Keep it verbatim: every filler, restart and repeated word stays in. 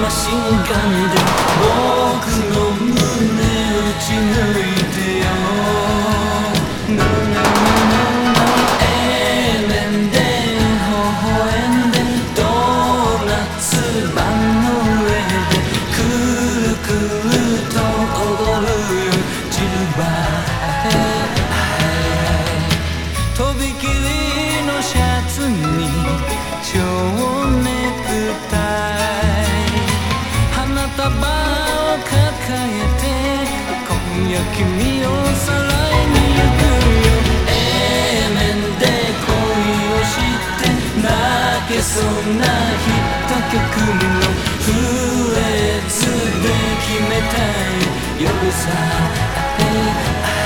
マシンガンで僕の胸打ち抜いてよ。ぬぬぬぬぬええ面で微笑んでドーナツ盤の上でくるくると踊るよジルバー。とびきりのシャツに蝶ネクタイ、花束を抱えて今夜君をさらいに行くよ。 A 面で恋をして泣けそうなヒット曲のフレーズで決めたい夜さ。